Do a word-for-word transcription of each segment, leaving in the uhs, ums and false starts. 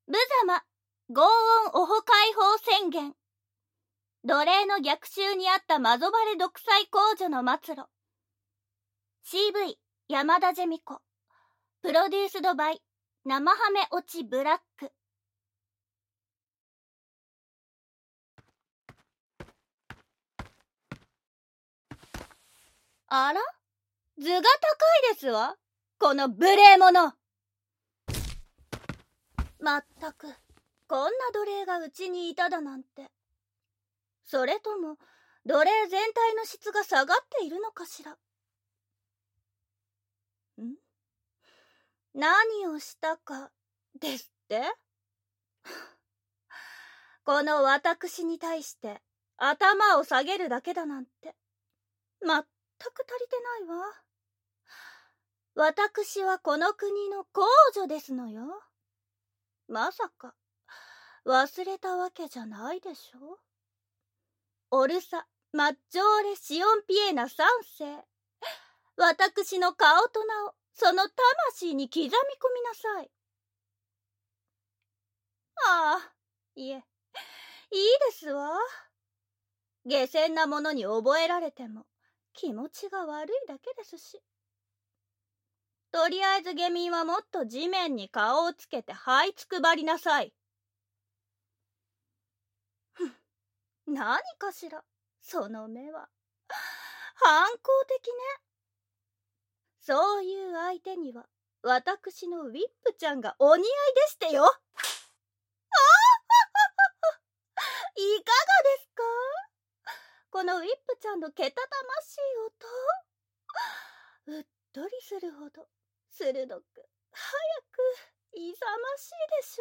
無様、轟音オホ解放宣言。奴隷の逆襲にあったマゾバレ独裁公女の末路。シーブイ 山田ジェミコ。プロデュースドバイ生ハメ落ちブラック。あら、図が高いですわ、この無礼者。まったく、こんな奴隷がうちにいただなんて。それとも奴隷全体の質が下がっているのかしら。ん？何をしたかですって？この私に対して頭を下げるだけだなんてまったく足りてないわ。私はこの国の公女ですのよ。まさか忘れたわけじゃないでしょ。オルサ・マッジョーレ・シオンピエナ三世、私の顔と名をその魂に刻み込みなさい。ああ、いえ、いいですわ。下賤なものに覚えられても気持ちが悪いだけですし。とりあえず下民はもっと地面に顔をつけて這いつくばりなさい。ふん、何かしら、その目は。反抗的ね。そういう相手には私のウィップちゃんがお似合いでしてよ。ああいかがですか、このウィップちゃんのけたたましい音。うっとりするほど鋭く、早く、勇ましいでし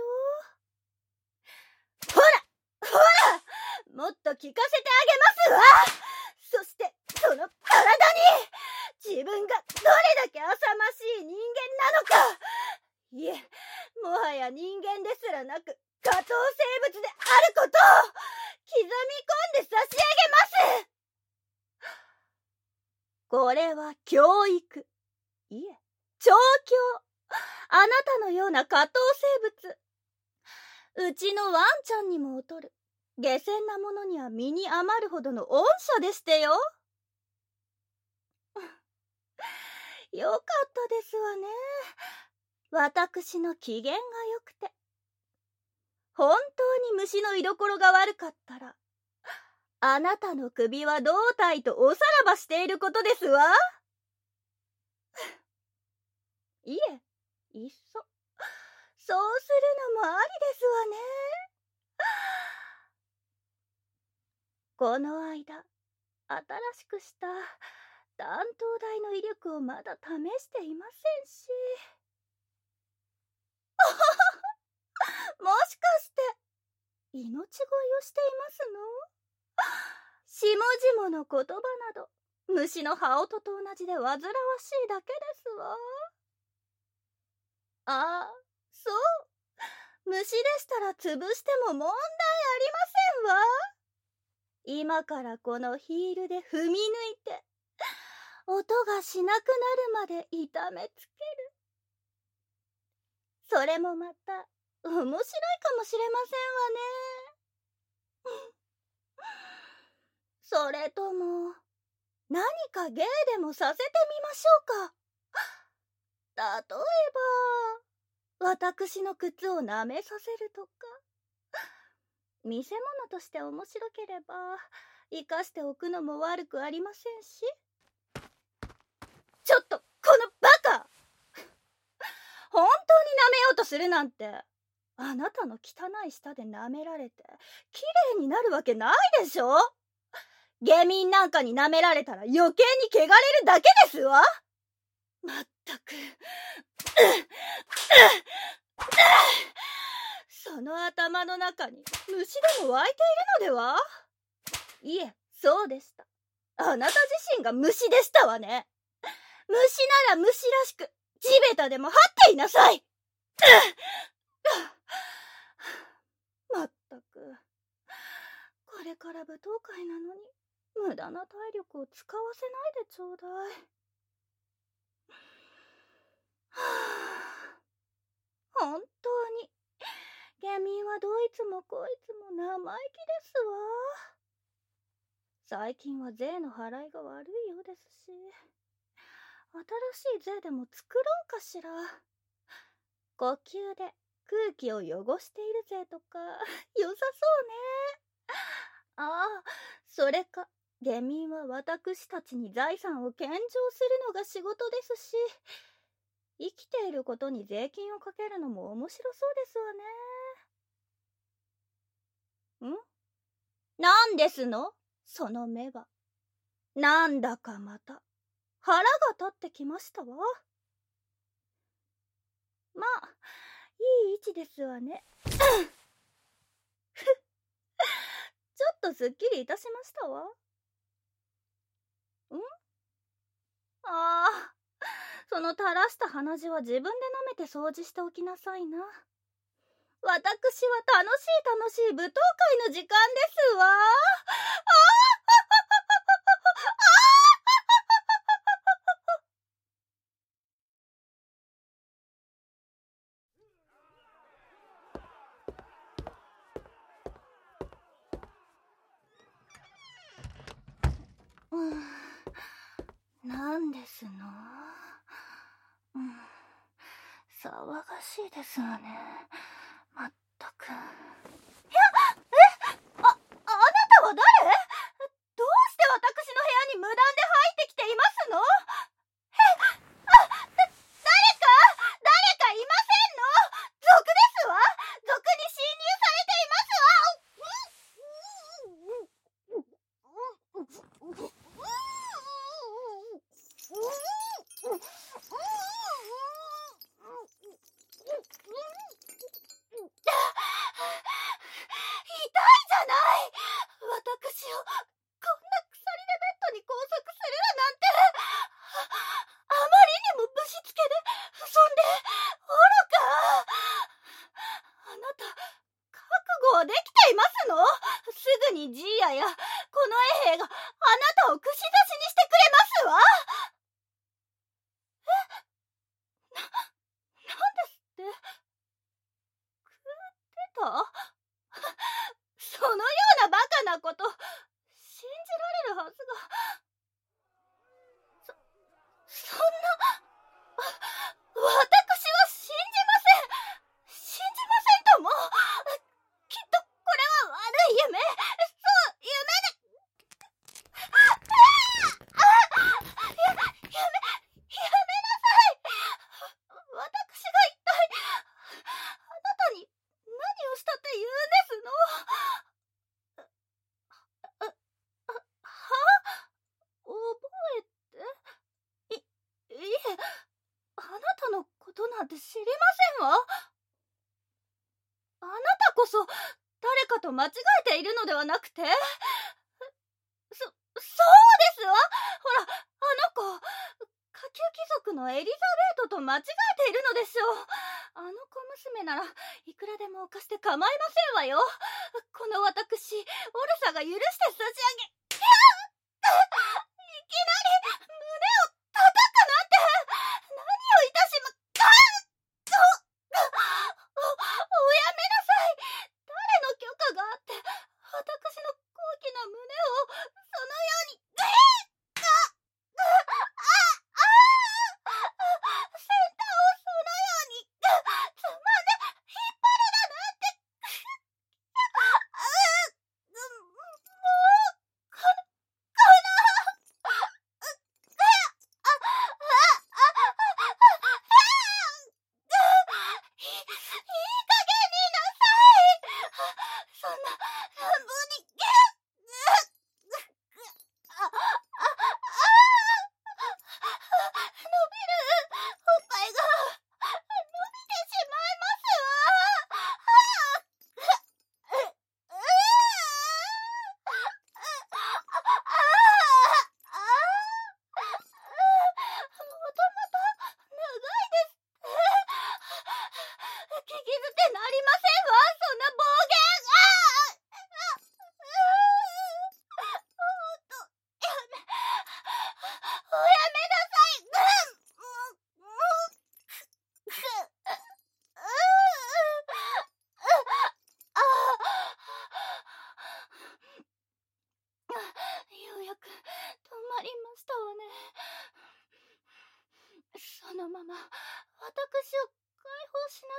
ょう。ほらほら、もっと聞かせてあげますわ。そしてその体に自分がどれだけ浅ましい人間なのか、いえ、もはや人間ですらなく下等生物であることを刻み込んで差し上げます。これは教育、いえ、調教。あなたのような下等生物、うちのワンちゃんにも劣る下賤なものには身に余るほどの恩赦でしてよ。よかったですわね。私の機嫌がよくて。本当に虫の居所が悪かったら、あなたの首は胴体とおさらばしていることですわ。いえ、いっそそうするのもありですわね。この間新しくした弾頭台の威力をまだ試していませんし。もしかして命乞いをしていますの？下々の言葉など虫の羽音と同じで煩わしいだけですわ。ああ、そう、虫でしたら潰しても問題ありませんわ。今からこのヒールで踏み抜いて音がしなくなるまで痛めつける。それもまた面白いかもしれませんわね。それとも何か芸でもさせてみましょうか。例えば私の靴を舐めさせるとか。見せ物として面白ければ生かしておくのも悪くありませんし。ちょっとこのバカ、本当に舐めようとするなんて、あなたの汚い舌で舐められてきれいになるわけないでしょ。下民なんかに舐められたら余計に汚れるだけですわ。まったくその頭の中に虫でも湧いているのでは。いえ、そうでした。あなた自身が虫でしたわね。虫なら虫らしく地べたでも這っていなさい。まったく、これから舞踏会なのに無駄な体力を使わせないでちょうだい。はあ、本当にはどいつもこいつも生意気ですわ。最近は税の払いが悪いようですし、新しい税でも作ろうかしら。呼吸で空気を汚している税とか良さそうね。ああ、それか下民は私たちに財産を献上するのが仕事ですし、生きていることに税金をかけるのも面白そうですわね。ん？なんですの？その目は。なんだかまた腹が立ってきましたわ。まあ、いい位置ですわね。ちょっとすっきりいたしましたわ。ん？ああ、その垂らした鼻血は自分で舐めて掃除しておきなさいな。私は楽しい楽しい舞踏会の時間ですわ。ああ、うん、なんですの。うん、騒がしいですわね。まったく。いや、え、あ、あなたは誰？どうして私の部屋に無断で入ってきていますの？え、あ、だ、誰か誰かいませんの？賊ですわ。賊に侵入されています痛いじゃない。私をこんな鎖でベッドに拘束するだなんて。あ、あまりにもぶしつけで、そんで愚か。あなた覚悟はできていますの？すぐにジーヤやこの衛兵があなたを串刺しにしてくれますわ。え？な、なんですって？食ってた？そのようなバカなこと信じられるはずが。そ、そんな、私は信じません。信じませんとも。きっとこれは悪い夢。そう、夢で。ああ、や、やめ、やめなさい。私が一体あなたに何をしたって言うんですの？あ、あ、は？覚えて？い、いえ、あなたのことなんて知りませんわ。あなたこそ誰かと間違えているのではなくて？そ、そうですわ。ほら、あの子、下級貴族のエリザベートと間違えているのでしょう。あの小娘ならいくらでも犯して構いませんわよ。この私、オルサが許して差し上げ。いやいきなり胸を叩くなんて。何をいたしま、あっ、お、お、おやめなさい。誰の許可があって私の高貴な胸をそのように。えっ、あ、あ、あ、あ、センターをそのようにつまんで引っ張るだなんて。あ、もうこのこのあ、あ、あ、いい加減になさい。そんな乱暴に。あ、あ、あ、伸びるおっぱいが伸びてしまいますわ。もともと長いですって。聞き捨てなりませんわ、そんな暴言。ほんと、やめ、おやめなさい。もう、もう、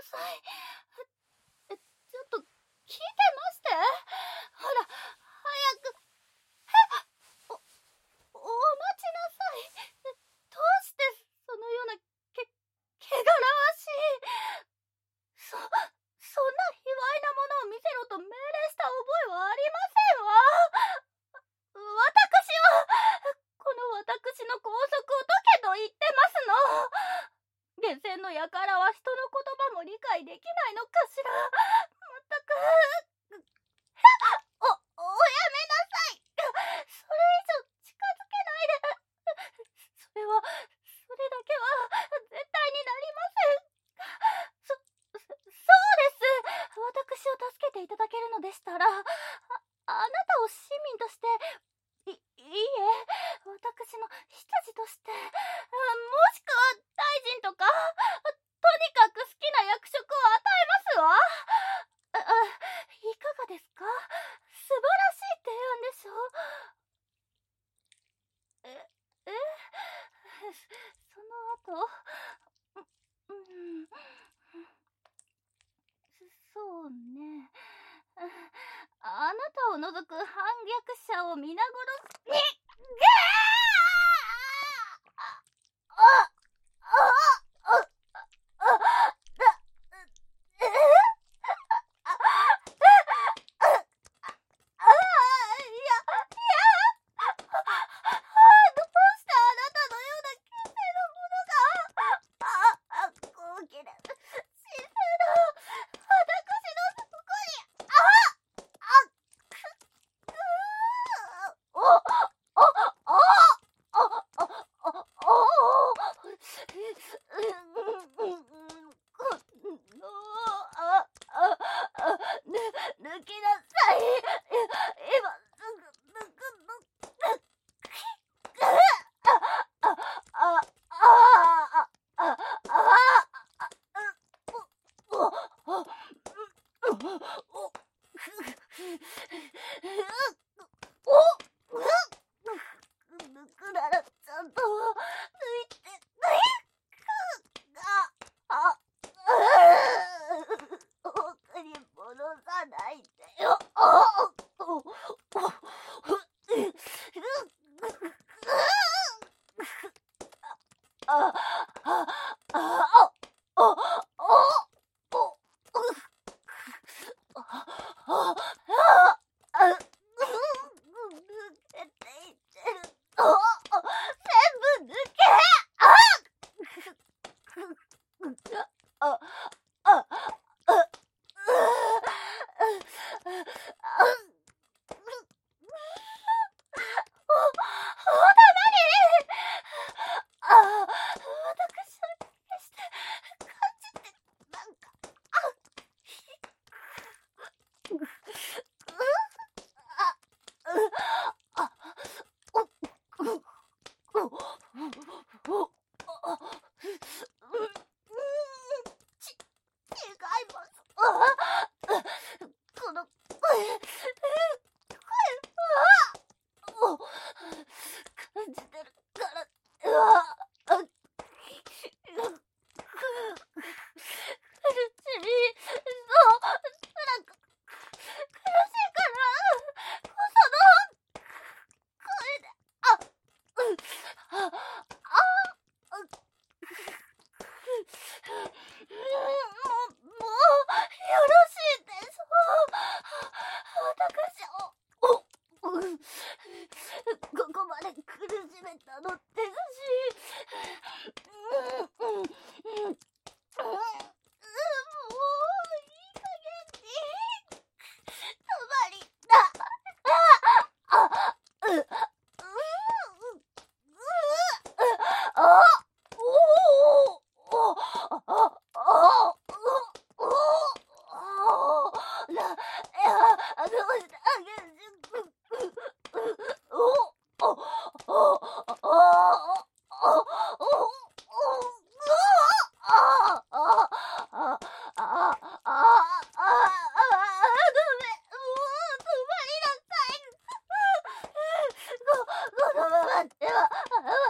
さい。え、ちょっと、聞いてまして。ほら、早く。え、お、お待ちなさい。どうしてそのようなけ、汚らわしい。そ、そんな卑猥なものを見せろと命令した覚えはありませんわ。私は、この私の拘束を解けと言ってますの。下船の輩は人の言葉も理解できないのかしら。まったく。お、おやめなさい。それ以上近づけないで。それは、それだけは絶対になりません。そ、そ、そうです。私を助けていただけるのでしたら、あ、あなたを市民として、い、いいえ、私の執事として、もしくは大臣とか、とにかく好きな役職を与えますわ。あ、いかがですか？素晴らしい提案でしょう。え、えその後、う、うん、そうね。あなたを除く反逆者を皆殺しに、ぐああああ抜きなさい。今すぐ抜くの。ああああ抜くならちゃんと抜いて抜いああ奥に戻さないでよ。あああ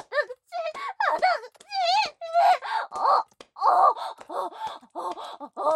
あ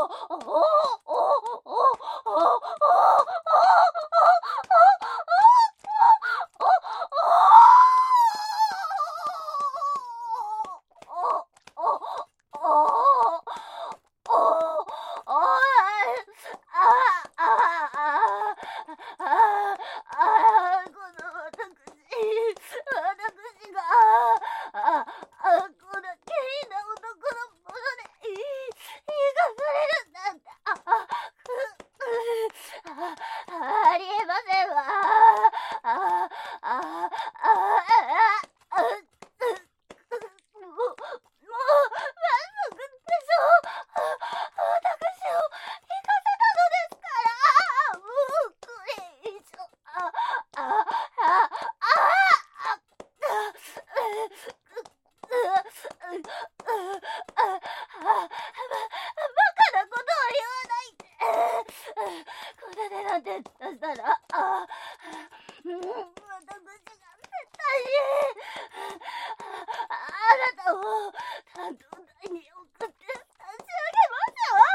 なんて出したら、あ、うん、私が絶対にあなたを担当台に送って差し上げますわ。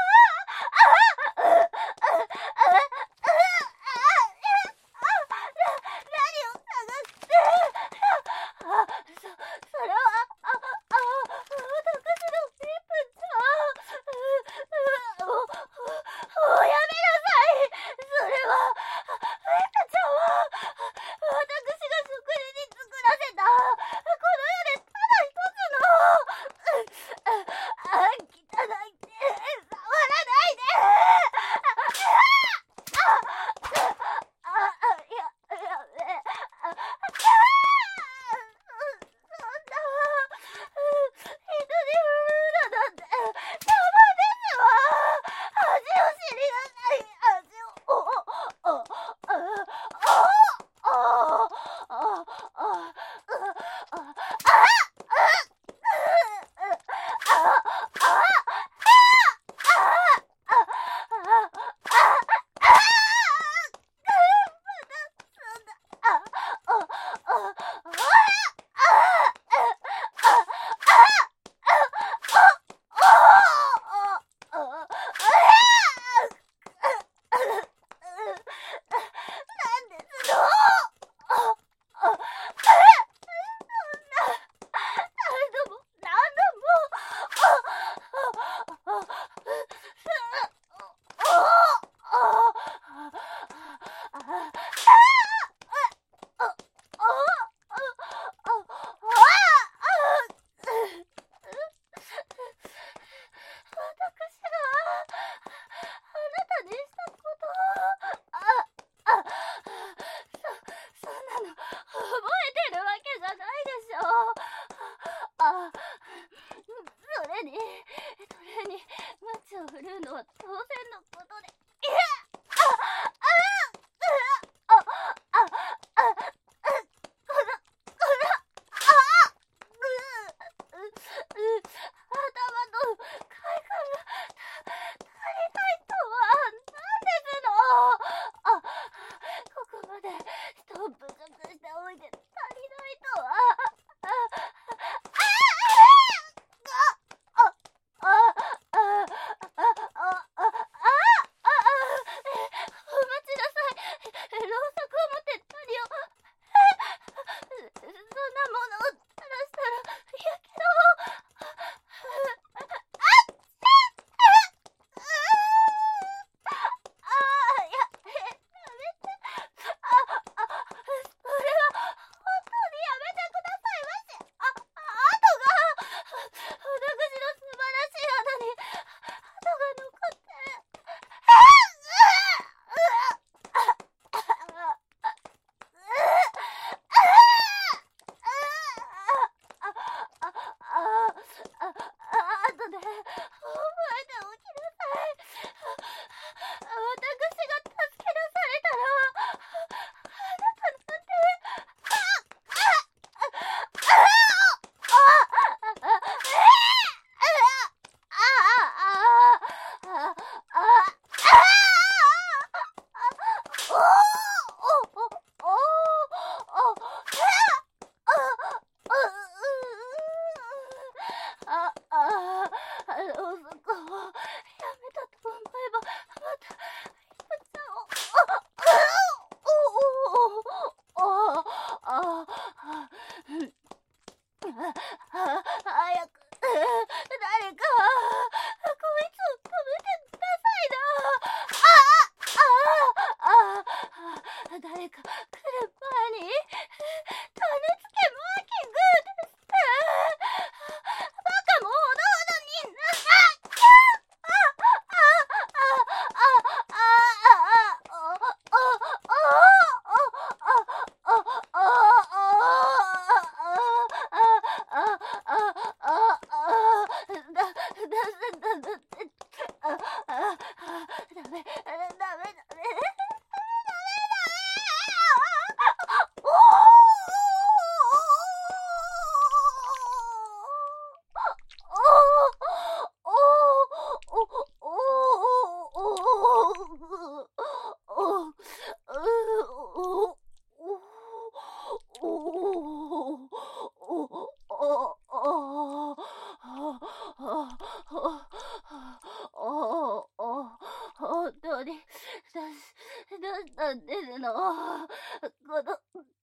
本当に、どうしたんですの。この、バカ。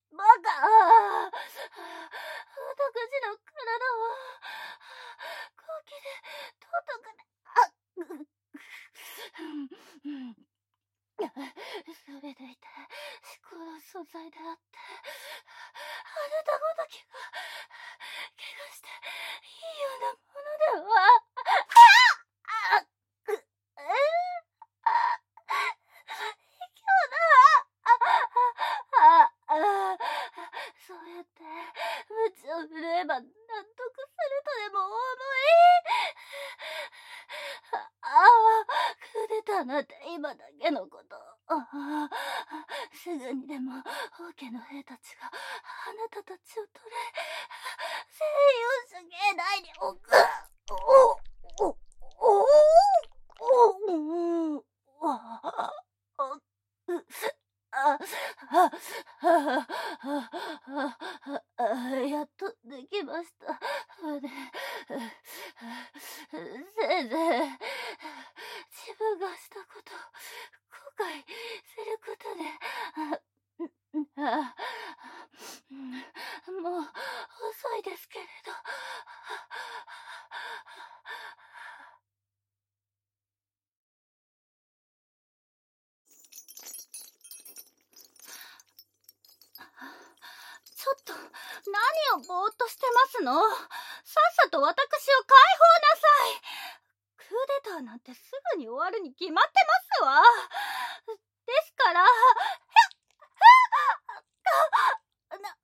私の体を、空気で届かない。それでいて、この素材であって、あなたごときが、怪我していいようなものでは。そうやって鞭を振るえば納得するとでも思い、ああ、クーデターなんて今だけのこと。ああ、すぐにでも王家の兵たちがあなたたちを捕らえ、西洋主境内に置く。おおおおおあああやっとできました。せいぜい自分がしたこと後悔することで、あもう遅いですけれど。ちょっと何をぼーっとしてますの。さっさと私を解放なさい。クーデターなんてすぐに終わるに決まってますわ。ですから、な、え、ちょ、待ちな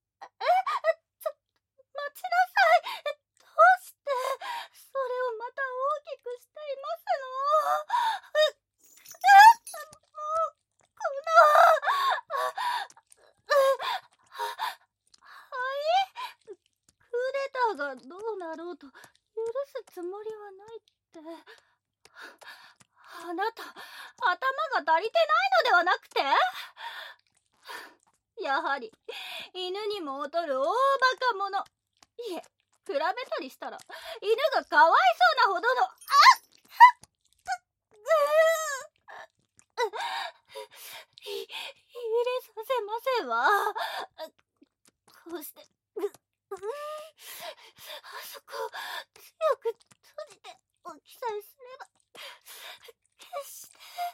さい。どうして、それをまた大きくしていますの。え、もう、この、はい？クーデターがどうなろうと許すつもりはないって。あなた、頭が足りてないのではなくて？やはり、犬にも劣る大バカ者。いえ、比べたりしたら、犬がかわいそうなほどの、あっひ、入れさせませんわ。こうして、あそこを強く閉じておきさえすれば、決して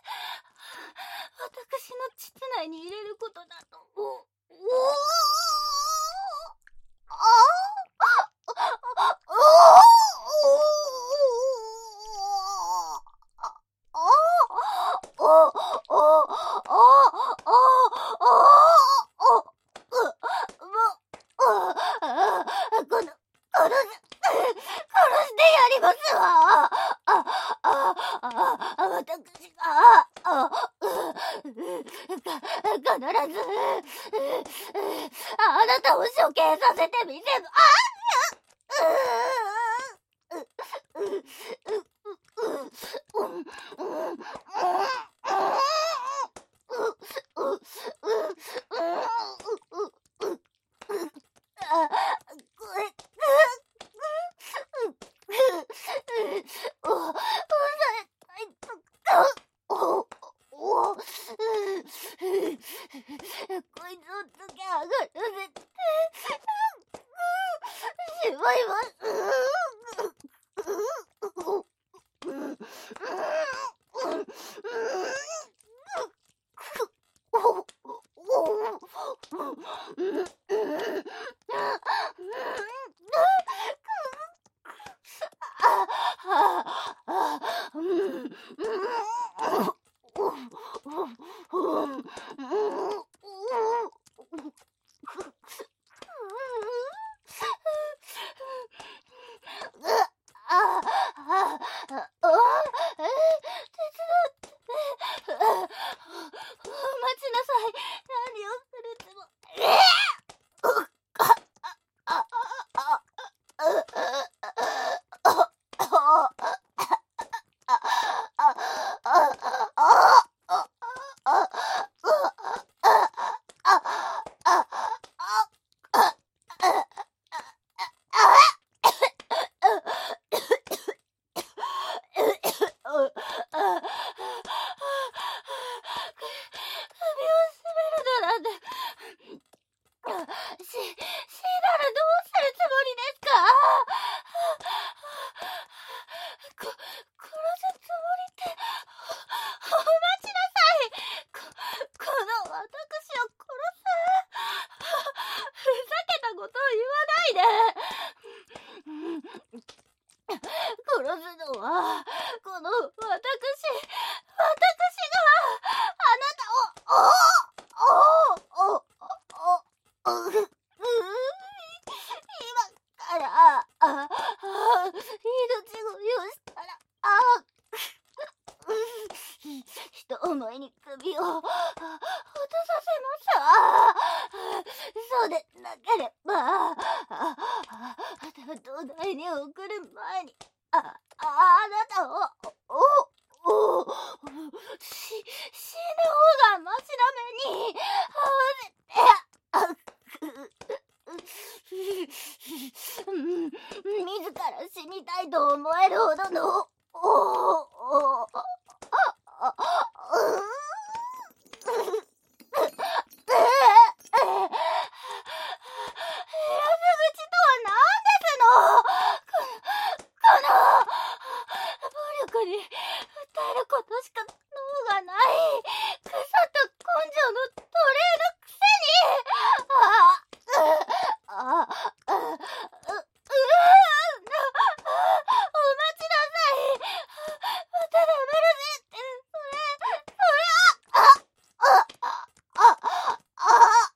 私の膣内に入れることなど。おおあ必ずあなたを処刑させてみせる。こいつをつけ上がらせてしまいます。 と思いに首を落とさせますわ。そうでなければ、東大に送る前に、あ、あなたを、お、お、し、死ぬ方がましな目に遭わせて、自ら死にたいと思えるほどの、お、お、あ、あ、う、に訴えることしか能がない。腐った根性の奴隷のくせに。ああ、ああ、う、う、う、お待ちなさい。また黙るぜって、それ、それは、あ、あ、あ、あ、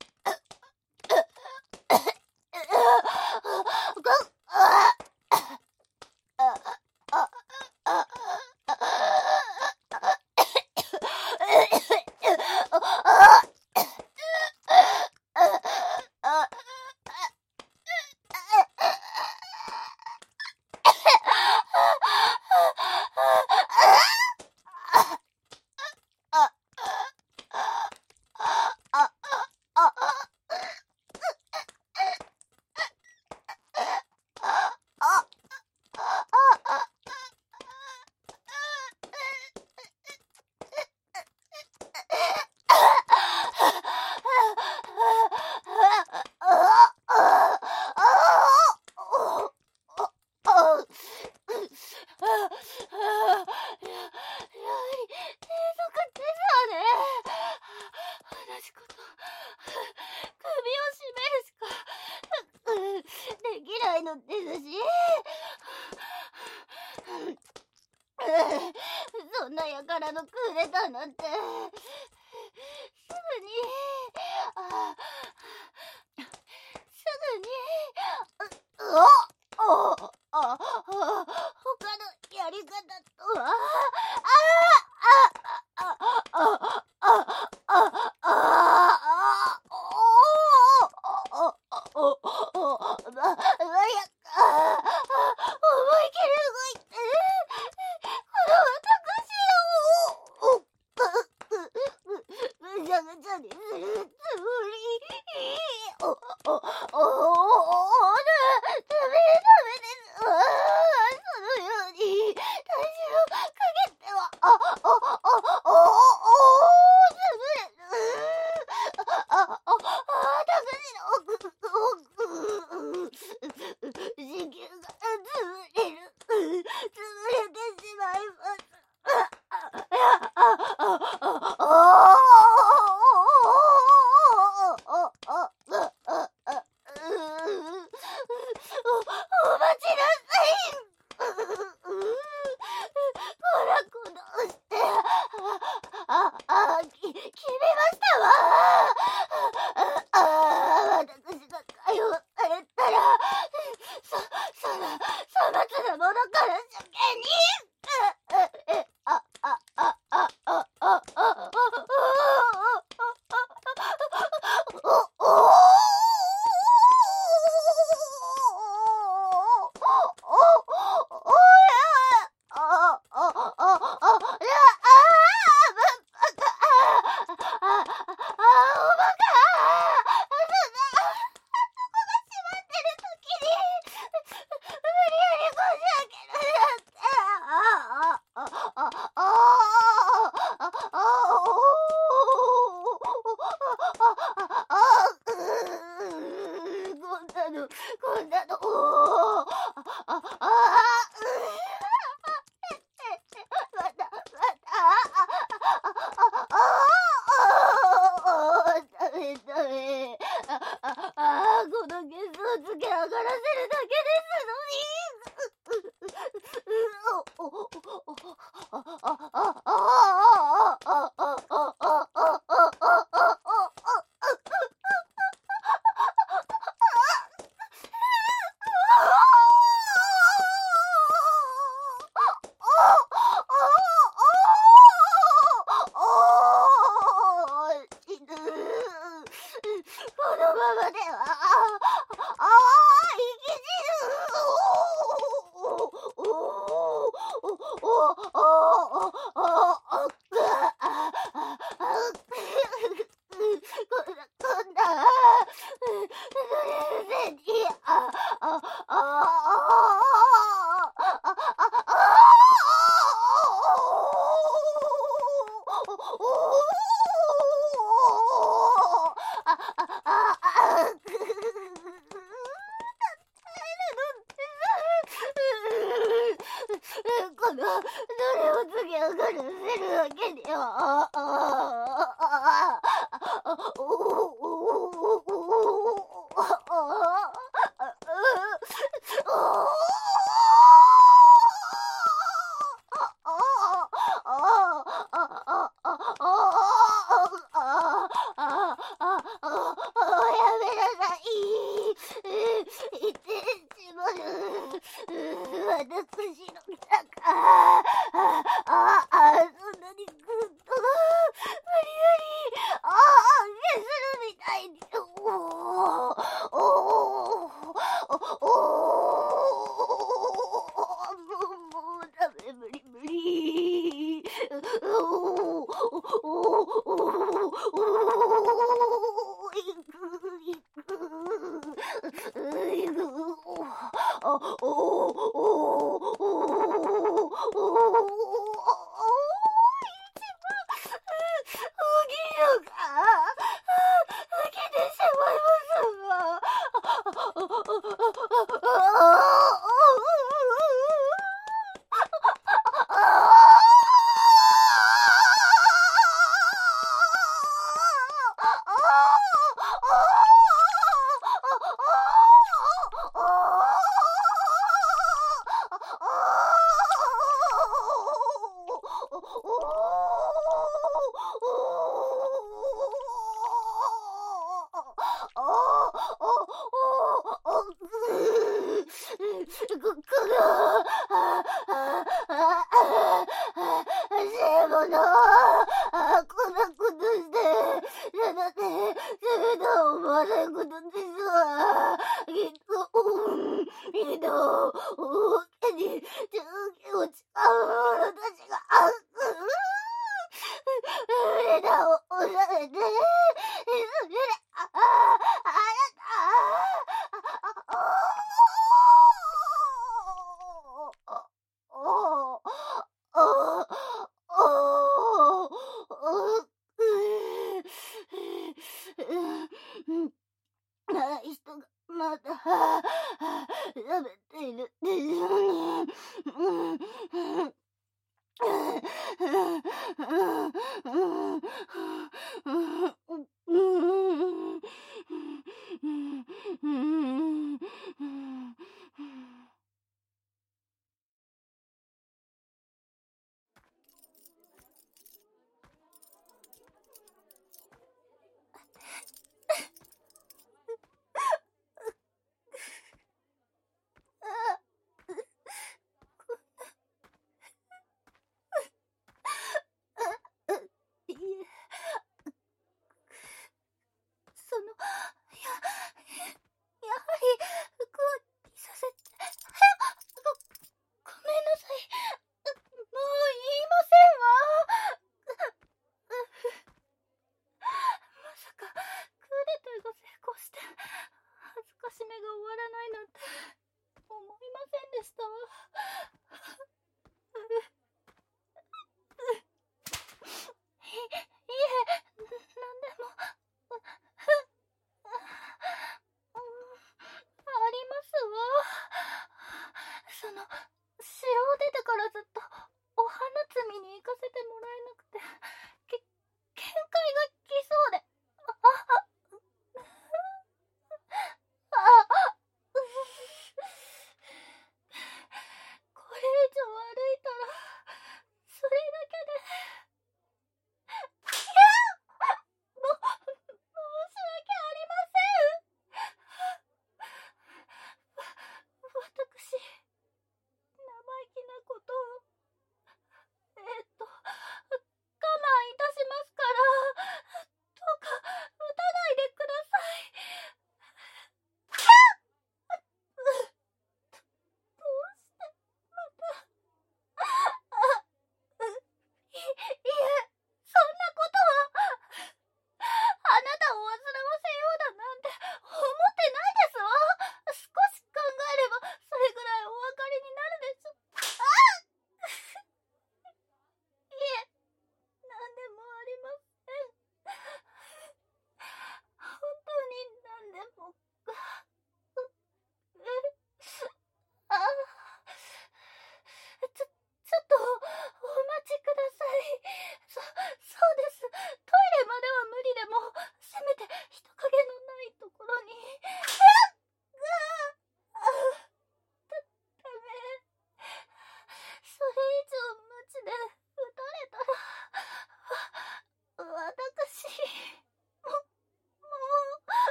そんな輩のクーデターなんてすぐにあすぐにうおおあ他のやり方とはあああああああああおおおおままやあ思い切り動いてぐちゃぐちゃにするつもり。お、お、お、お、お、ダメ、ダメです。そのように、体重をかけては、あ、お、お、お、お、お、つぶれる。あ、あ、あ、高志の、子宮がつぶれる。つぶれてしまいます。ああ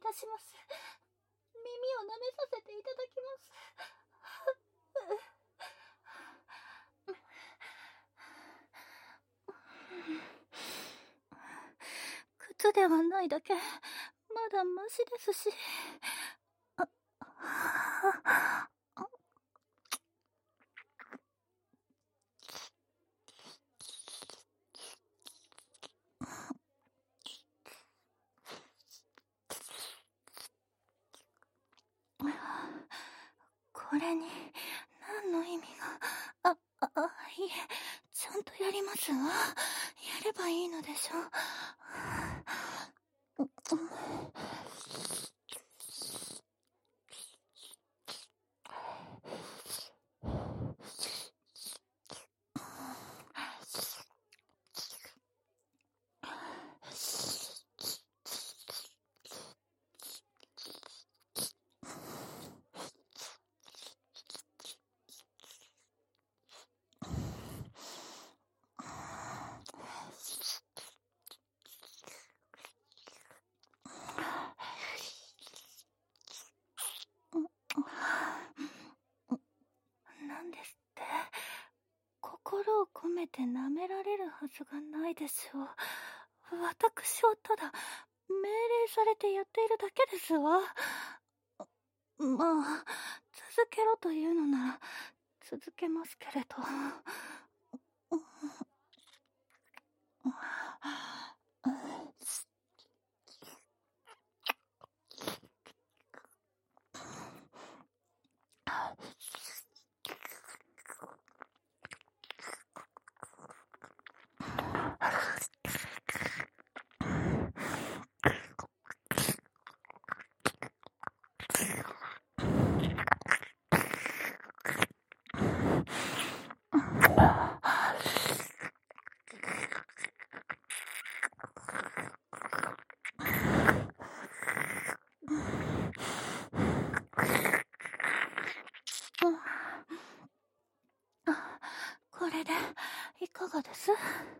たします。耳を舐めさせていただきます。靴ではないだけ、まだマシですし。あ、あ、これに何の意味が。あ、あ、あ、いえ、ちゃんとやりますわ。やればいいのでしょう。なんですって。心を込めて舐められるはずがないでしょう。私はただ命令されてやっているだけですわ。まあ、続けろというのなら続けますけれど。これでいかがです？は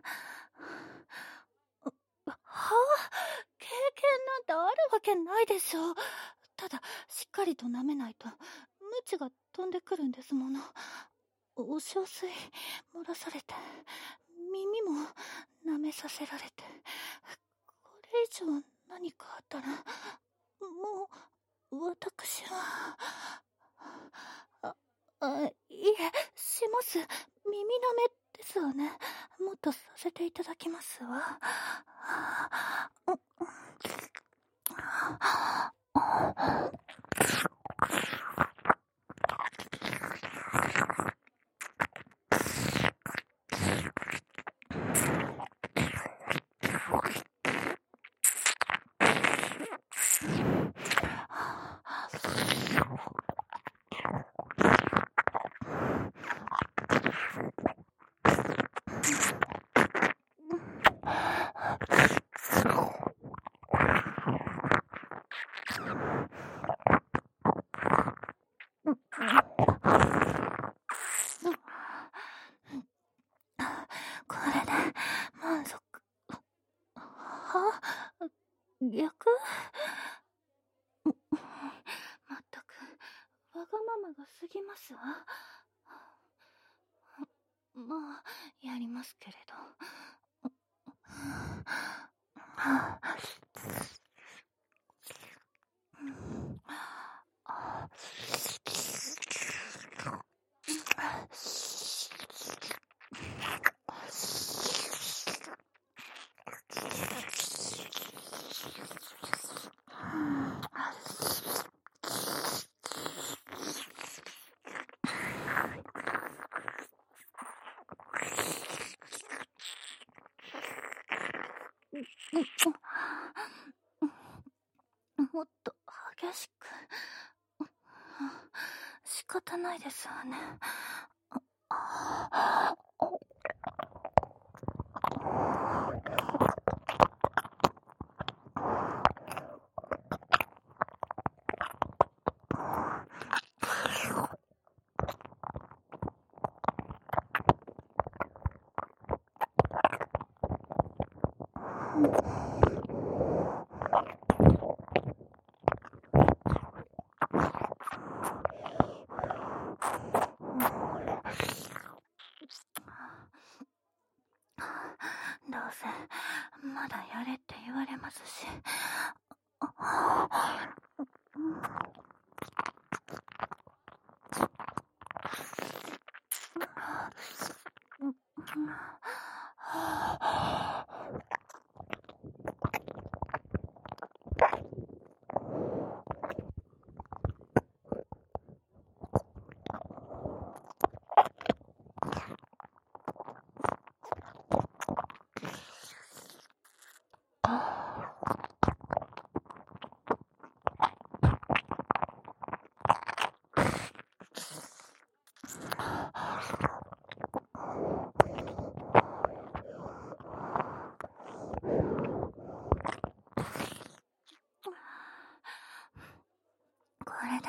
あ、経験なんてあるわけないでしょう。ただしっかりと舐めないと鞭が飛んでくるんですもの。お小水漏らされて、耳も舐めさせられて、これ以上何かあったらもう私はああいえ、します。耳舐めですわね。もっとさせていただきますわ。これで満足。は？逆？まったくわがままが過ぎますわ。まあやりますけれど。もっと激しく。仕方ないですわね。 って言われますし。これで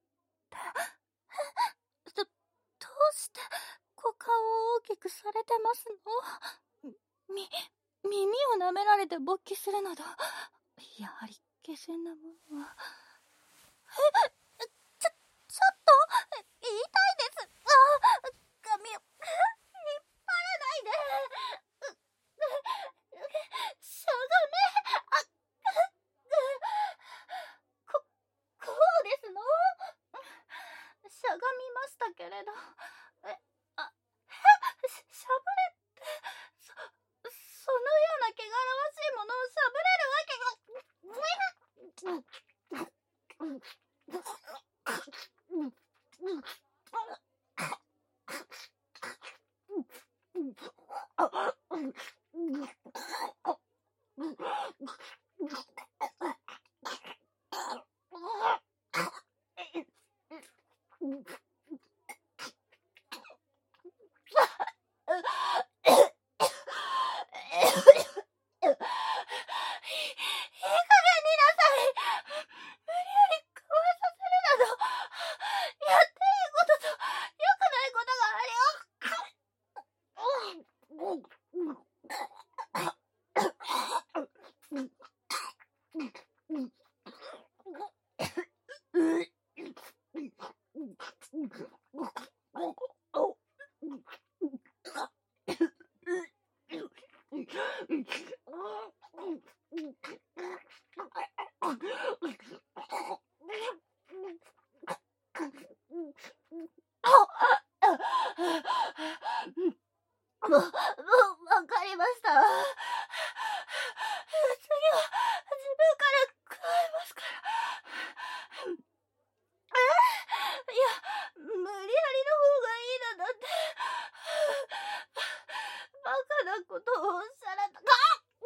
ど、どうして股間を大きくされてますの？み、耳を舐められて勃起するなど、やはり下賤なものは。え、ちょ、ちょっと、痛いです。あ、髪を、引っ張らないで。しゃがめ、あ、こ、こうですの？しゃがみましたけれど、え、あ、え、し、しゃぶれって、そ、そのような汚らわしいものをしゃぶれるわけが。もう、もう、わかりました。次は、自分から加えますから。え？いや、無理やりの方がいいだなんて、バカなことをおっしゃらなか。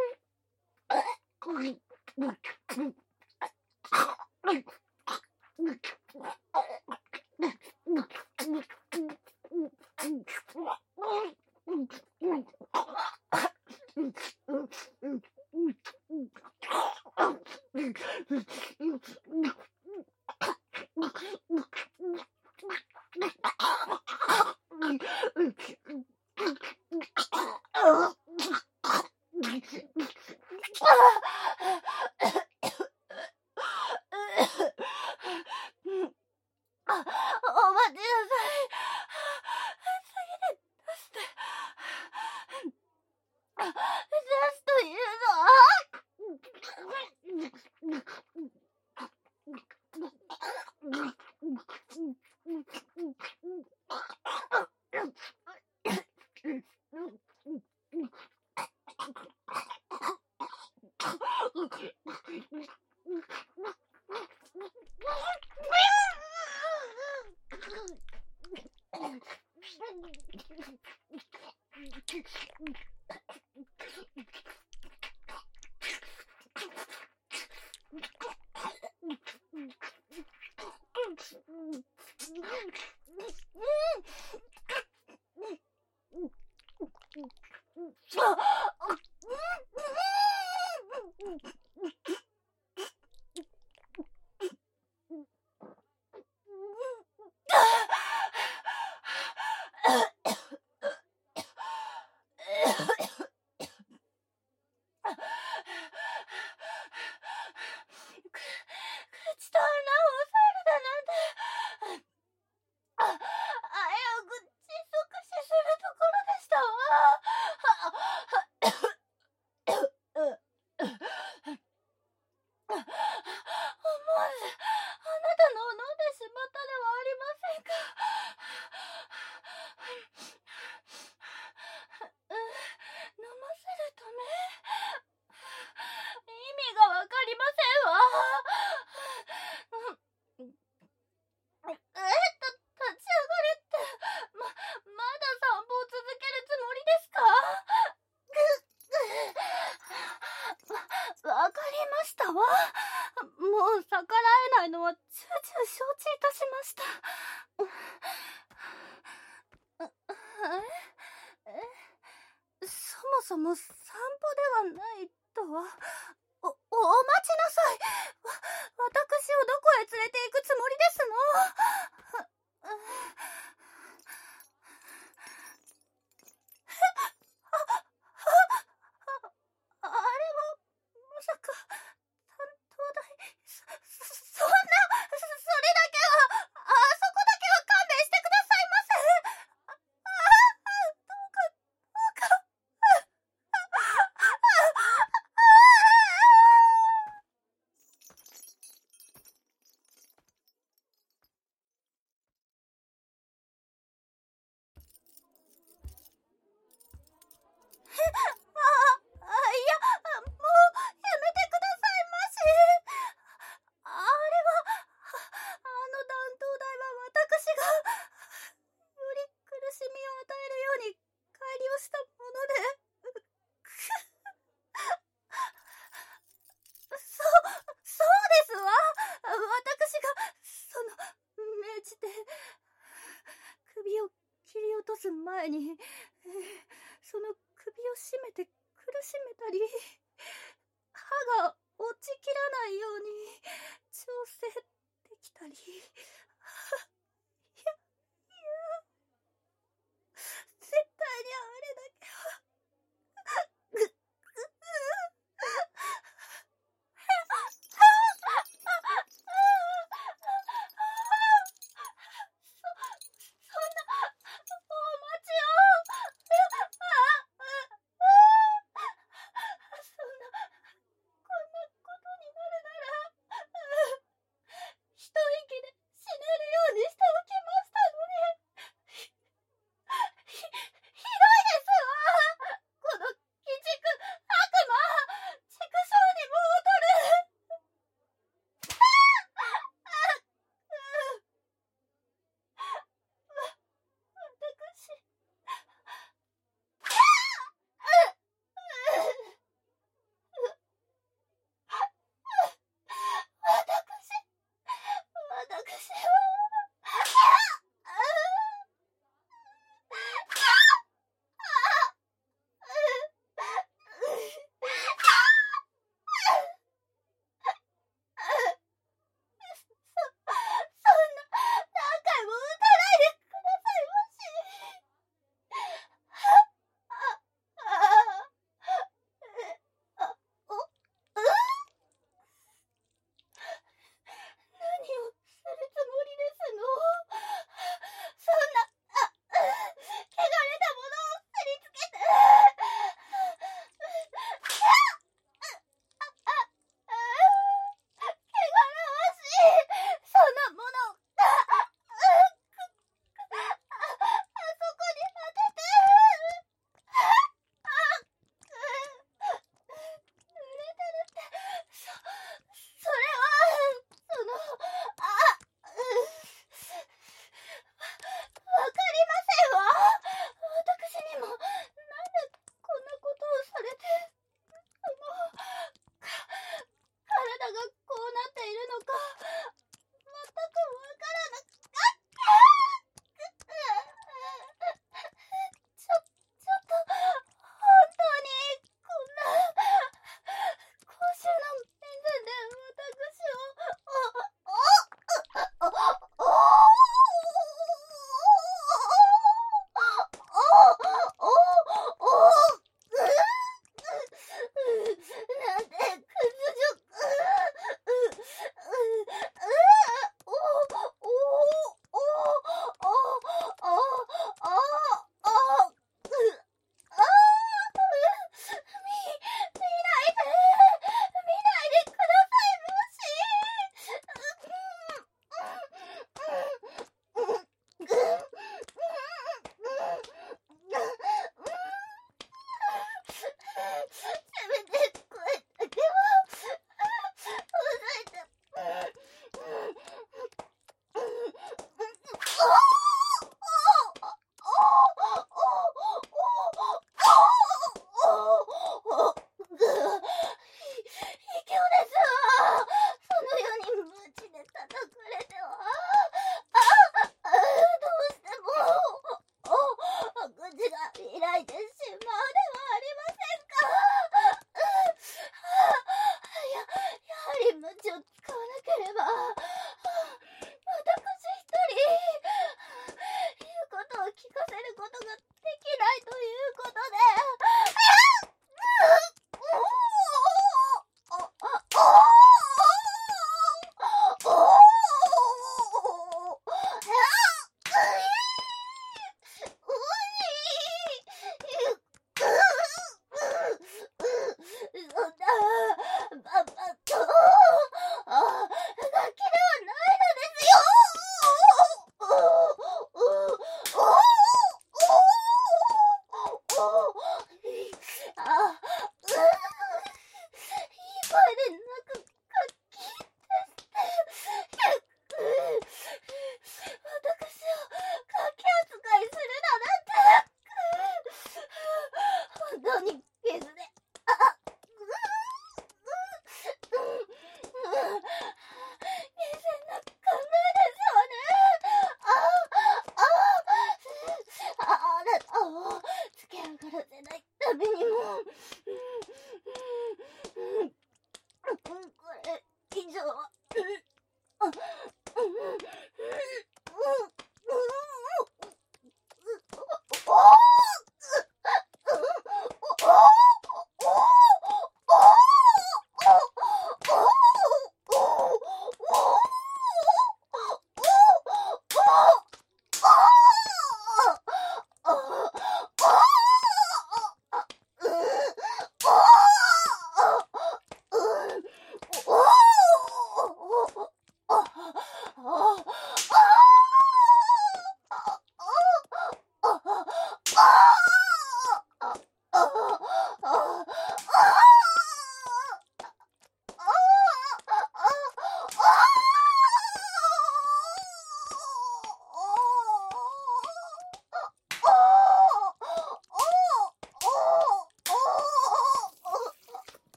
お待ちなさい。次で出して。出すというのは。 したわ。もう逆らえないのは重々承知いたしました。えそもそも散歩ではないとは。お、お、お待ちなさい。わ、私をどこへ連れて行くつもりですの？あ、あれは、まさか、担当台、そ、そそんな、そ、それだけは、あそこだけは勘弁してくださいませ。あ、あ、どうか、どうか。あ、あ、いや、もう、やめてくださいまし。あれは、あの断頭台は私が、より苦しみを与えるように改良したもので、そう、そうですわ。私が、その、命じて、首を切り落とす前に、えーその首を絞めて苦しめたり、歯が落ちきらないように調整できたり。いや、いや、絶対にあれだけは。ぐ、ぐ、うそ、そんな、お待ちを。そんな、こんなことになるなら、一息で死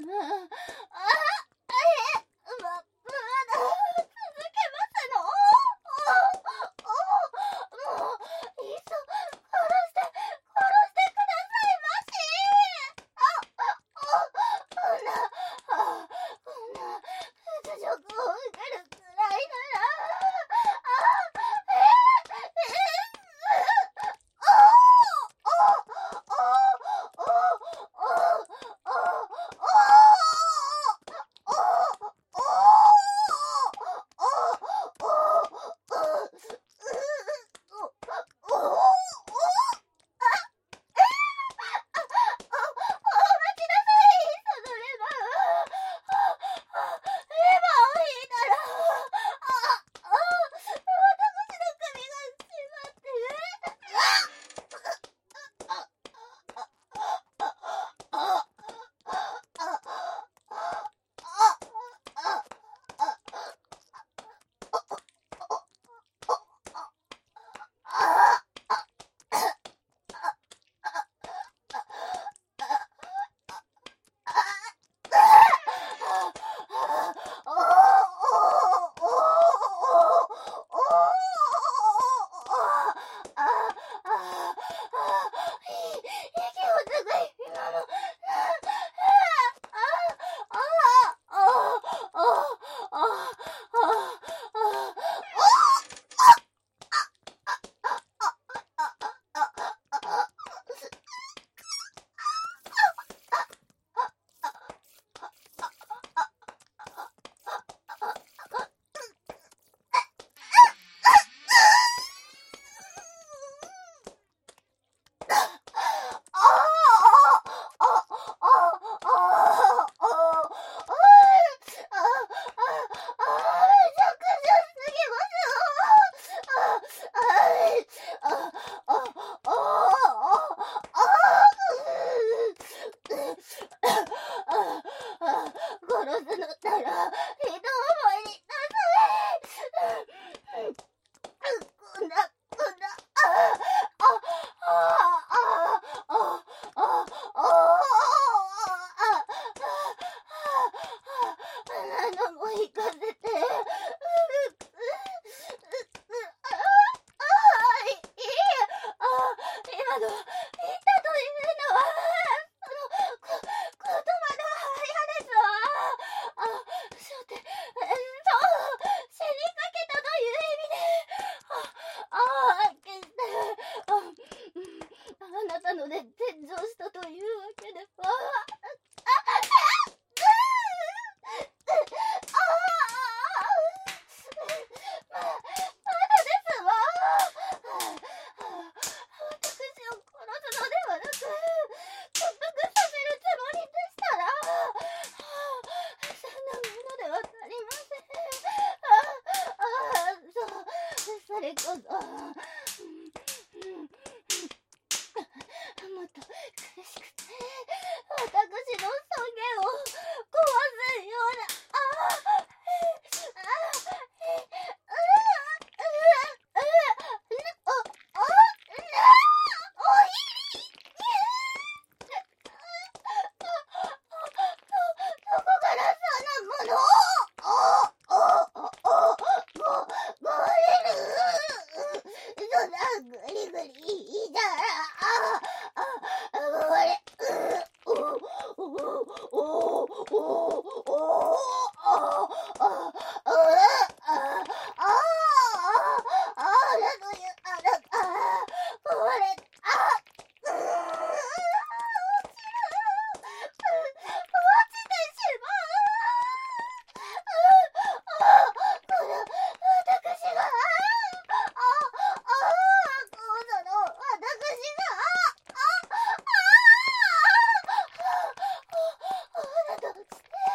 して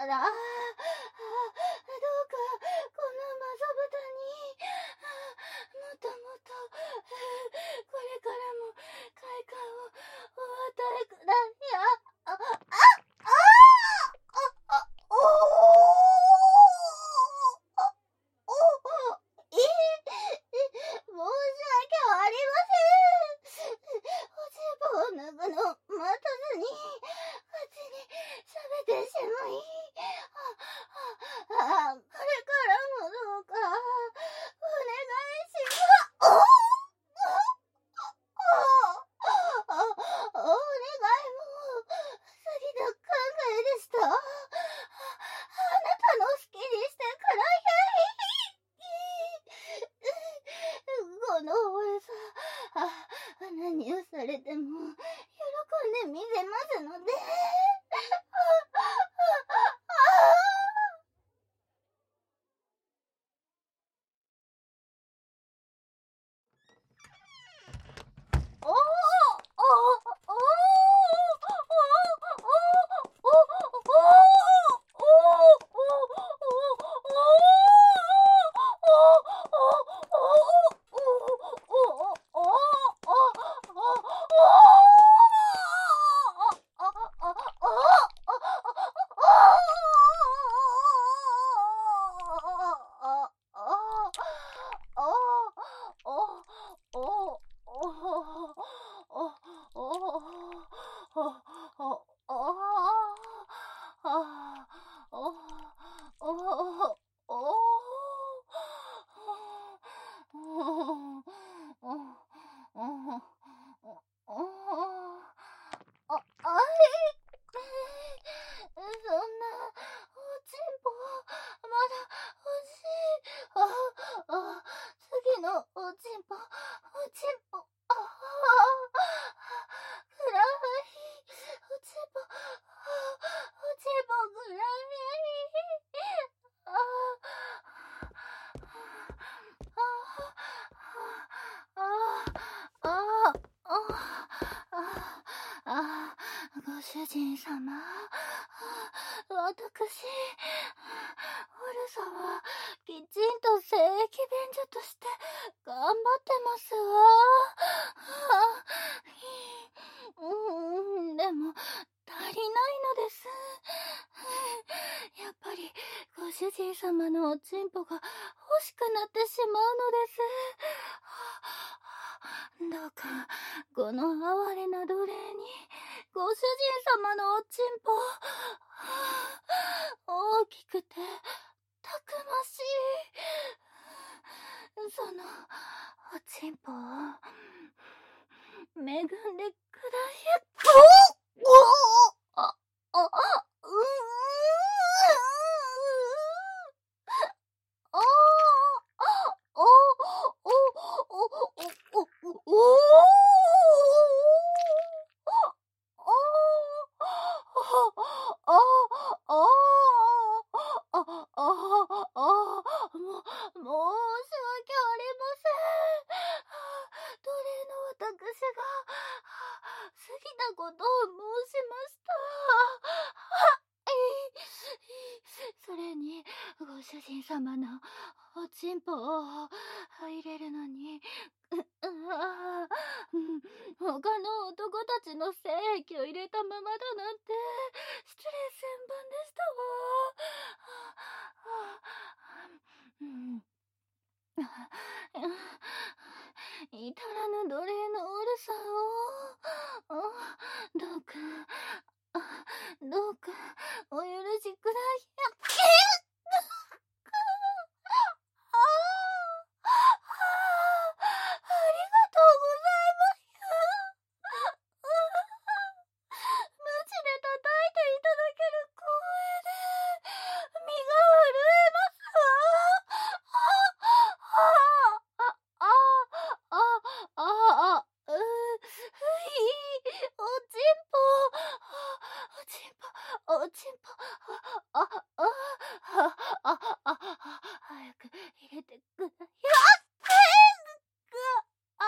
ら、ああ、どうか、このまさぶたに、もっともっと、これからも快感をお与えください。あ、あ、あ、あ、あ、おー、お、お、え、申し訳ありません。おちんぽを脱ぐの待たずに、勝手に喋ってしまい、あ、あ、あ、これからもどうか、お願いします。お、お、お、お、お願いも、過ぎた考えでした。あ、あなたの好きにしてください。この俺さ、あ、何をされても喜んで見せますので。おー、おー、おー、おー、おー、おー、お次のおちんぽ、おちんぽ、ああ、くらい、おちんぽ、おちんぽくらい、ああ、ああ、ああ、ご主人様、私、オルサはきちんと聖域便所として頑張ってますわ。うん、でも足りないのです。やっぱりご主人様のおちんぽが欲しくなってしまうのです。どうかこの哀れな奴隷にご主人様のおちんぽ、大きくてたくましいそのおちんぽを恵んでください。おおあ、あ、うーん、あ、お、お、お、お、お、お、お、ことを申しました。それにご主人様のおちんぽを入れるのに他の男たちの精液を入れたままだなんて失礼千万でしたわ。至らぬ奴隷のおるさをどうかどうかお許しください。ああ、ありがとうございます。マジで叩いていただける光栄で身が震えますわ。ああ、ああ、ああ、あ、う、ふい、おちんぽ、おちんぽ、おちんぽ、あ、あ、あ、あ、あ、早く入れてください。やっべーが、あ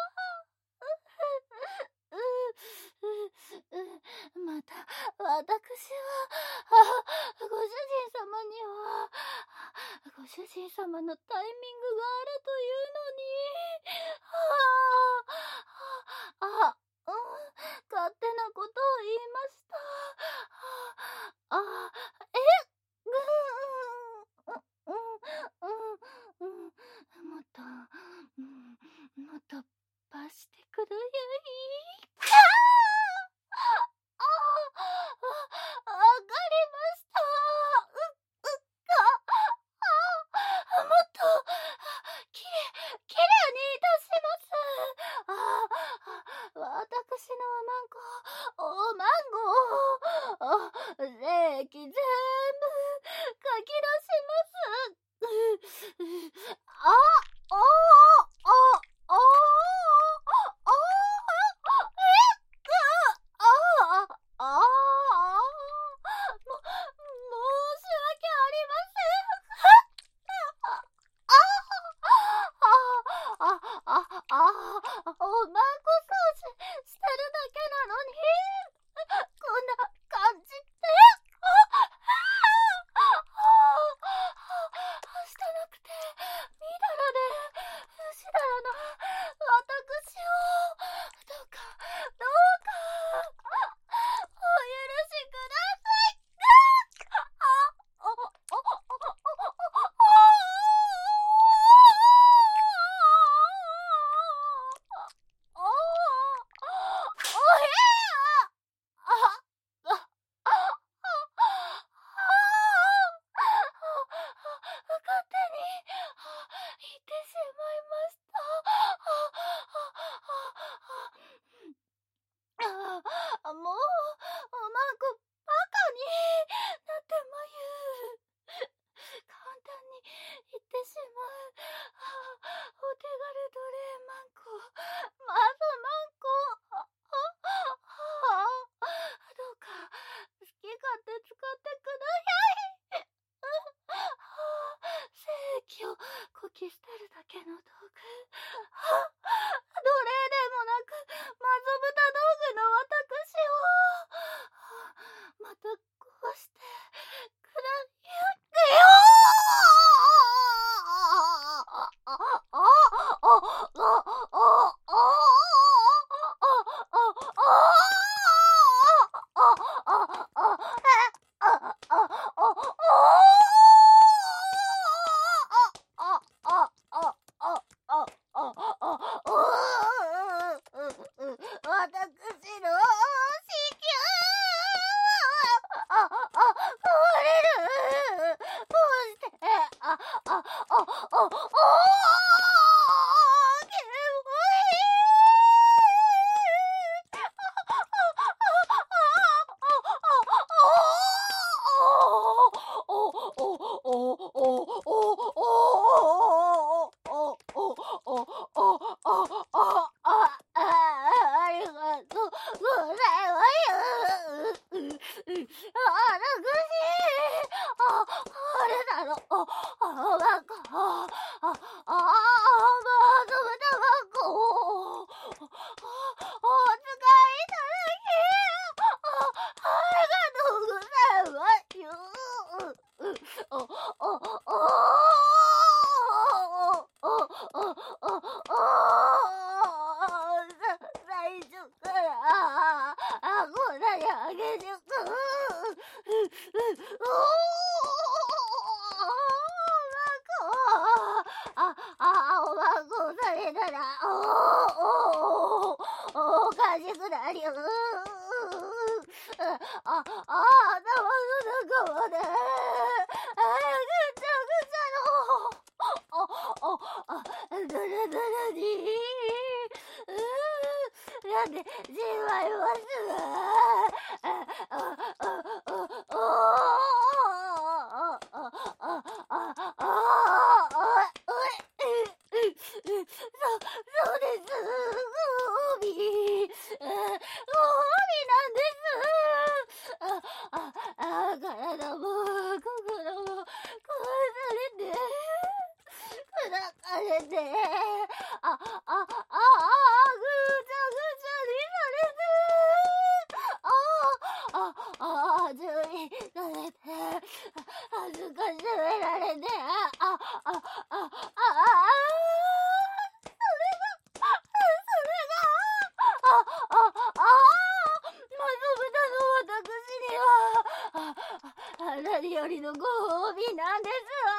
う、う、う、また、私は、あ、ご主ご主人様のタイミングがあるというのに。はあ、あ、うん、勝手なことを言いました。あ、え、ぐん、うん、うん、うん、もっと、うん、もっと罰してくるゆい。ああ、あ、わかりました。う、うっか、あ、もっと、きれい、きれいにいたします。あ、私のおまんこ、おまんご、冷気全部かき出します。あ、あ、あ、あ、あ、えっ、あ、あ、あ、も、申し訳ありません。あ、あ、あ、あ、あ、おまんこ掃除してるだけなのに、こんな感じって。あ、あ、してなくて、みだらで、ふしだらな、私を、どうか、どうか、お許しください。あ、あ、あ、あ、あ、おへや、あ、あ、あ、勝手に言ってしまいました。あ、もう、おまんこ、バカになってまゆ。簡単に言ってしまう。お手軽奴隷マンコ、マサマンコ。どうか、好き勝手使ってください。正気をこき捨てるだけの道具。奴隷でもなく、まず豚道具の私を、またこうしてくだゆよ。私の子宮、あ、あ、壊れる。どうして、あ、あ、あ、あ、あ、煙。ありがとうございます。あ、楽しい。あ、あれだろ。あ、あ、なんか、あ、あ、あ、まずぶたまんこ。お使いいただき、あ、ありがとうございます。お、お、お、お、最初から、あ、こんなにあげてく。おあ、あ、おまんこされたら、おおおおかしくなりゅう。あ、あ、頭の中まで、あ、ぐちゃぐちゃの、あ、あ、ぬるぬるに、うー、なってしまいますが、あ、あ、あ、あ、あ、そうです。ご褒美。ご褒美なんです。あ、あ、あ、体も心も壊されて、砕かれて、あ、あ、あ、あ、ぐちゃぐちゃにされて、あ、あ、あ、注意されて、恥ずかしめられて、あ、 何よりのご褒美なんですわ。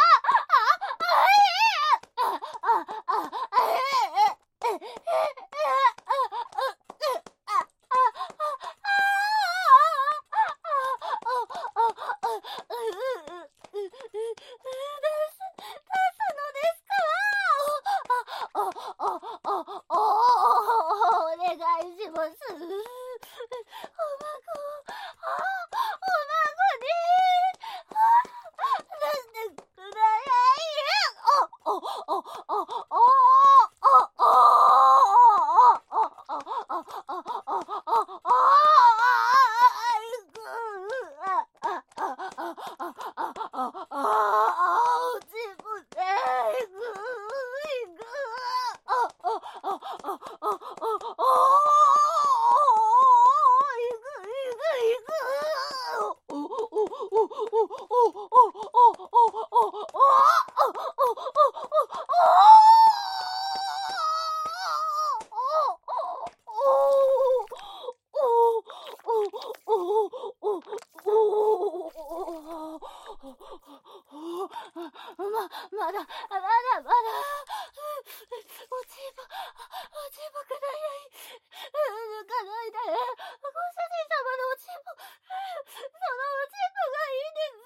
まだ、まだ、まだ、おちんぽ、おちんぽください。抜かないで。ご主人様のおちんぽ、そのおちんぽがいいです。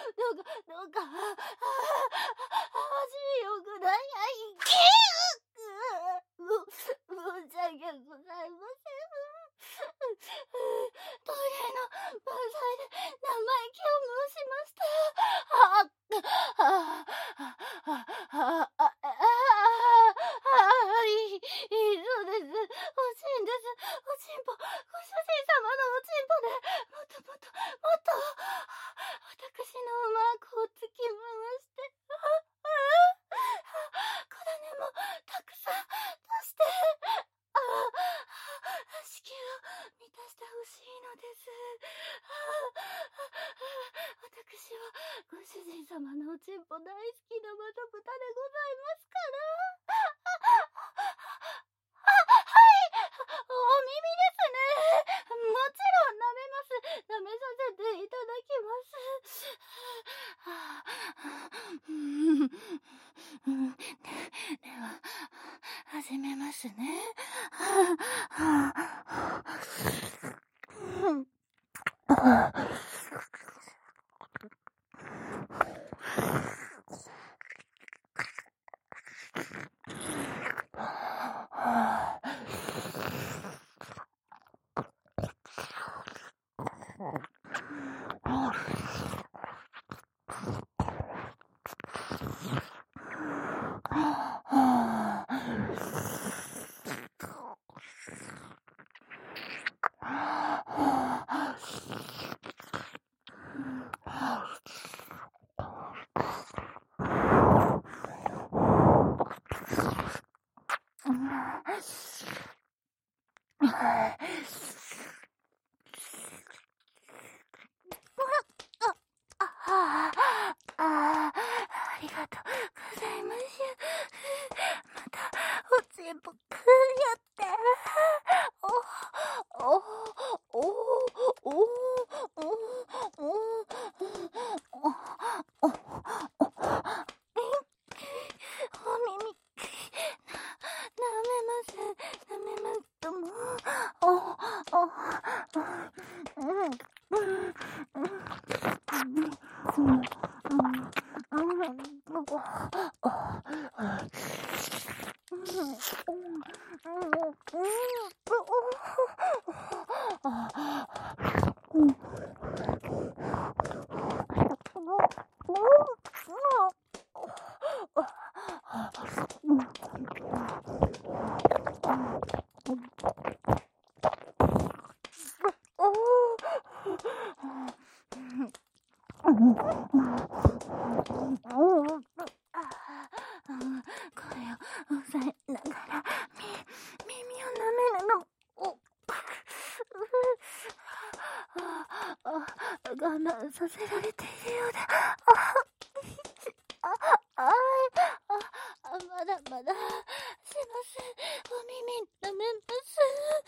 ど、どうか、どうか、味よください。も、申し訳ございません。トイレの万歳で生意気を申しました。あっ、ああ、ああ、ああ、いい、いい、そうです。おちんです。おちんぽ、ご主人様のおちんぽで、もっともっと、もっと、私の馬はこうつき回して、小種もたくさん出して、ああ、子宮を満たしてほしいのです。私はご主人様のおちんぽ大好きなまた豚でございますから。あ、はい、お耳ですね。もちろん舐めます。舐めさせていただきます。では、始めますね。ありがとうございます。また、おちんぽくやって。お、お、お、お、お、お、お、お耳、なめます、なめますとも、お、お、うん、うん、うん、うん、我慢させられているようだ。あ、あ、あ、 だまだします。お耳舐めます。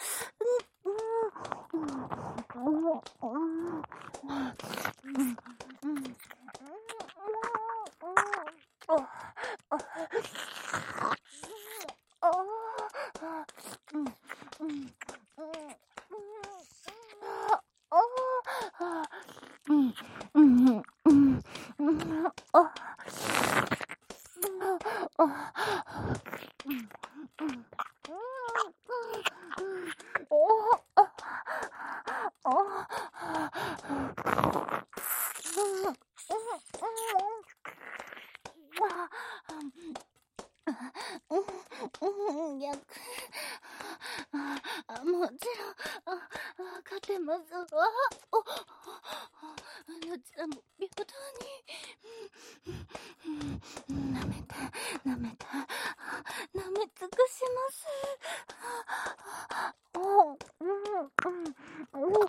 もちろん、あ、わかってますわ。お、どちらも平等に、舐めて、舐めて、舐め尽くします。お、うん、うん、お、うん、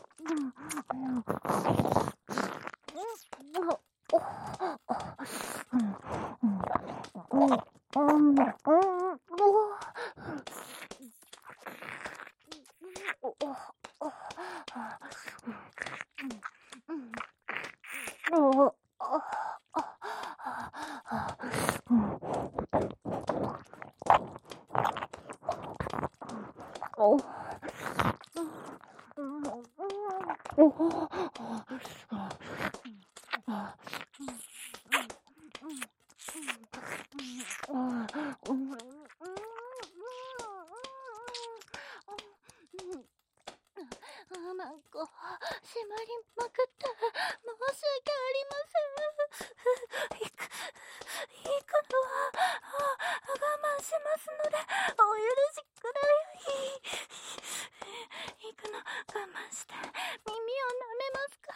なんか締まりまくった申し訳ありません。いく、いくのは我慢しますのでお許しください。いくの我慢して耳を舐めますから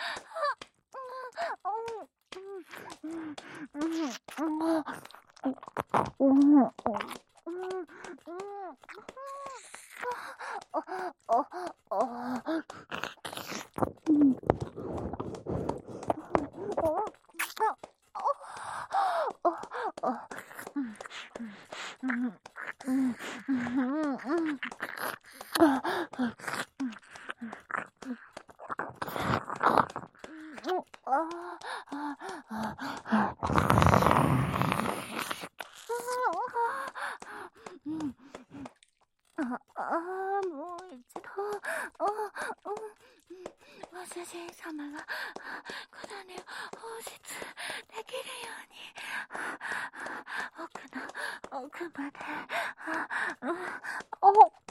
ご主人様が小種を放出できるように奥の奥までお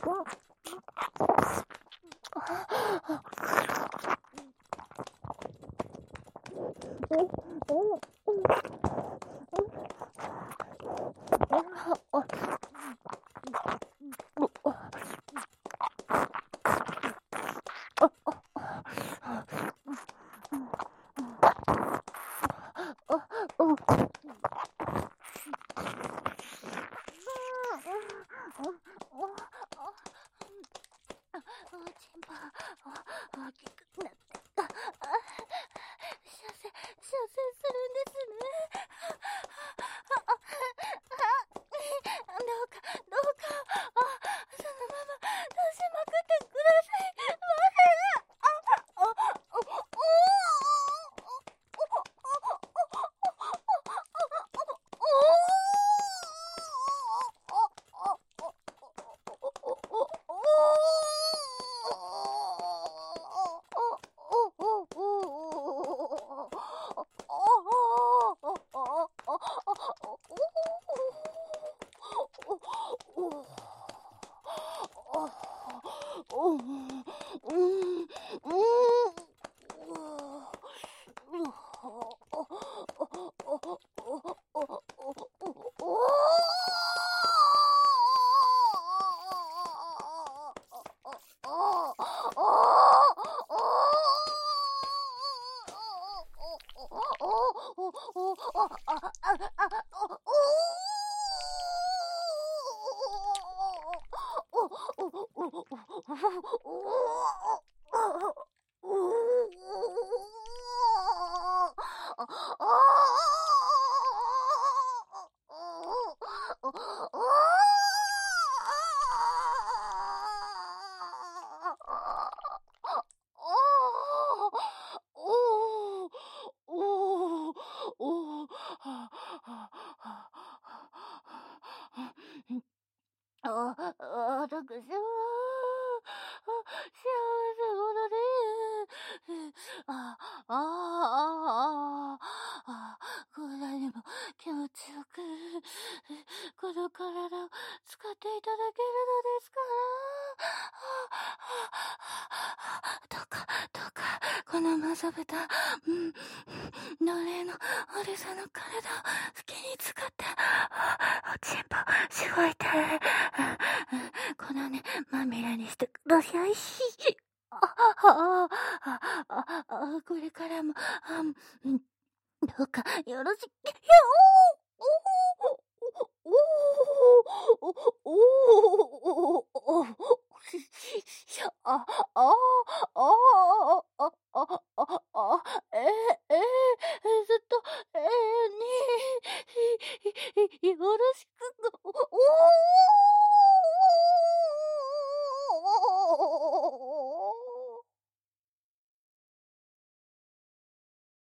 大きくなって射精射精するんですね。どうかどうかそのまま出しまくってください。 あ、私は、幸せ者で、あ、あ、あ、あ、あ、こんなにも気持ちよく、この体を使っていただけるのですから、どうか、どうか、このまざべた、うん、奴隷のおりさんの体を好きに使って、おちんぽしごいて、このね、まみれにしてください。あ、あ、あ、あ、あ、これからも、あ、うん、どうかよろしく、おおおおおおおおあ、あ、あ、あ、あ、あ、あ、え、え、